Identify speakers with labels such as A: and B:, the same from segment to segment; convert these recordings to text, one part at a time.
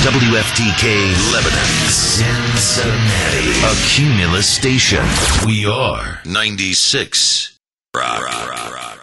A: WFTK Lebanon, Cincinnati, a Cumulus station. We are 96 Rock.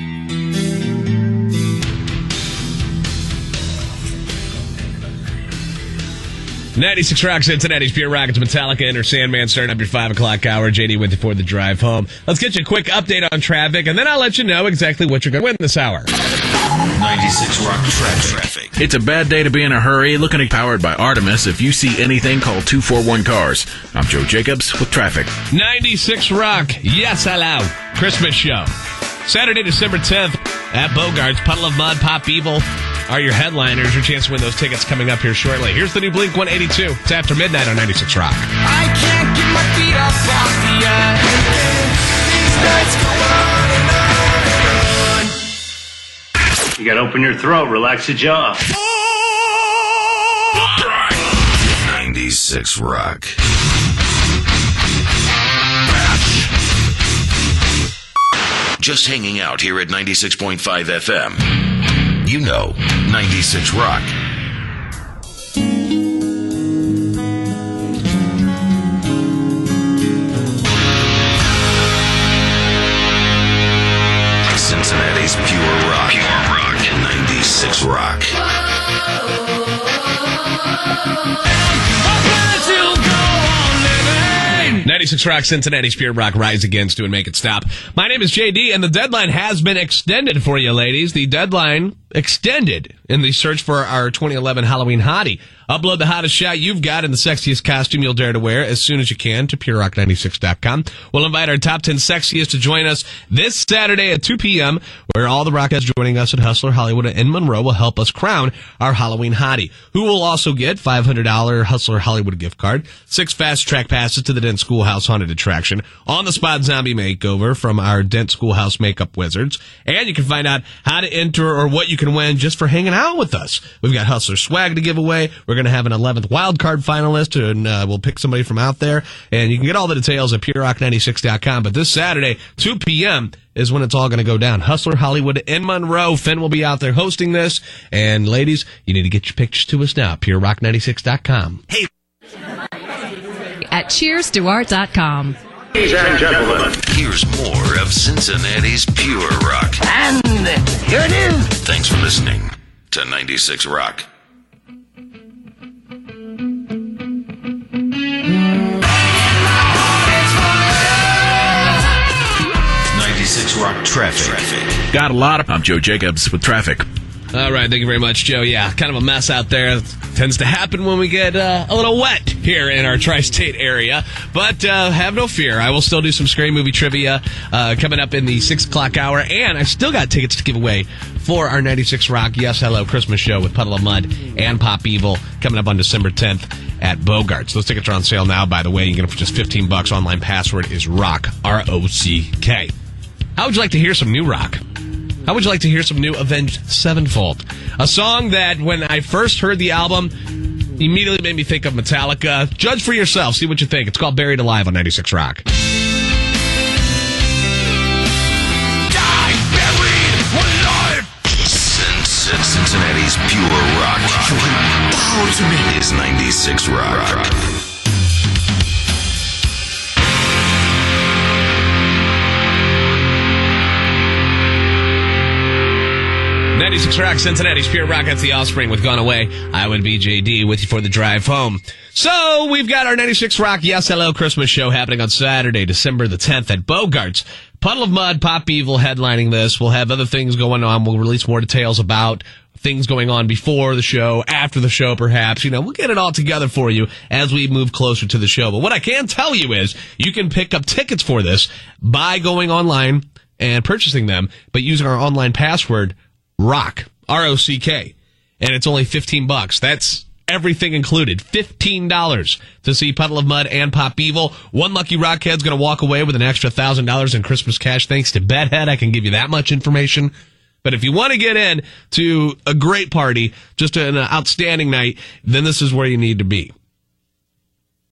B: 96 Rock, Cincinnati's Pure Rock. It's Metallica, Enter Sandman, starting up your 5 o'clock hour. JD with you for the drive home. Let's get you a quick update on traffic, and then I'll let you know exactly what you're going to win this hour.
A: 96 Rock traffic.
C: It's a bad day to be in a hurry. Looking at Powered by Artemis. If you see anything, call 241 Cars. I'm Joe Jacobs with traffic.
B: 96 Rock, yes, hello. Christmas show. Saturday, December 10th at Bogarts. Puddle of Mud, Pop Evil are your headliners. Your chance to win those tickets coming up here shortly. Here's the new Blink 182. It's after midnight on 96 Rock.
D: I can't get my feet up off the ice. These nights go on and on.
E: You gotta open your throat, relax your jaw.
A: 96 Rock. Just hanging out here at 96.5 FM. You know, 96 Rock. Cincinnati's Pure Rock. Pure Rock. 96 Rock.
B: 96 Rock, Cincinnati's Pure Rock, rise against to and make it stop. My name is JD, and the deadline has been extended for you, ladies. The deadline extended in the search for our 2011 Halloween hottie. Upload the hottest shot you've got in the sexiest costume you'll dare to wear as soon as you can to purerock96.com. We'll invite our top 10 sexiest to join us this Saturday at 2 p.m., where all the Rockheads joining us at Hustler Hollywood in Monroe will help us crown our Halloween hottie, who will also get $500 Hustler Hollywood gift card, 6 fast track passes to the Dent Schoolhouse Haunted Attraction, on-the-spot zombie makeover from our Dent Schoolhouse makeup wizards, and you can find out how to enter or what you can win just for hanging out with us. We've got Hustler swag to give away. We're going to have an 11th wild card finalist, and we'll pick somebody from out there, and you can get all the details at purerock96.com. But this Saturday, 2 p.m., is when it's all going to go down. Hustler Hollywood in Monroe. Finn will be out there hosting this. And ladies, you need to get your pictures to us now. purerock96.com. Hey.
F: At cheersduart.com.
E: Ladies and gentlemen,
A: Here's more of Cincinnati's Pure Rock.
D: And here it is.
A: Thanks for listening to 96 Rock. Rock traffic.
C: Got a lot of... I'm Joe Jacobs with traffic.
B: All right, thank you very much, Joe. Yeah, kind of a mess out there. Tends to happen when we get a little wet here in our tri-state area. But have no fear. I will still do some scary movie trivia coming up in the 6 o'clock hour. And I still got tickets to give away for our 96 Rock Yes Hello Christmas show with Puddle of Mud and Pop Evil coming up on December 10th at Bogarts. Those tickets are on sale now, by the way. You can get them for just $15. Online password is ROCK, R-O-C-K. How would you like to hear some new rock? How would you like to hear some new Avenged Sevenfold? A song that, when I first heard the album, immediately made me think of Metallica. Judge for yourself. See what you think. It's called Buried Alive on 96 Rock.
A: Die buried alive! Cincinnati's Pure Rock. Is 96 Rock.
B: 96 Rock, Cincinnati's Pure Rock. That's the Offspring with Gone Away. I would be JD with you for the drive home. So we've got our 96 Rock Yes Hello Christmas show happening on Saturday, December the 10th at Bogarts. Puddle of Mud, Pop Evil headlining this. We'll have other things going on. We'll release more details about things going on before the show, after the show perhaps. You know, we'll get it all together for you as we move closer to the show. But what I can tell you is you can pick up tickets for this by going online and purchasing them, but using our online password, ROCK, R-O-C-K, and it's only $15. That's everything included. $15 to see Puddle of Mud and Pop Evil. One lucky Rockhead's going to walk away with an extra $1,000 in Christmas cash thanks to Bedhead. I can give you that much information. But if you want to get in to a great party, just an outstanding night, then this is where you need to be.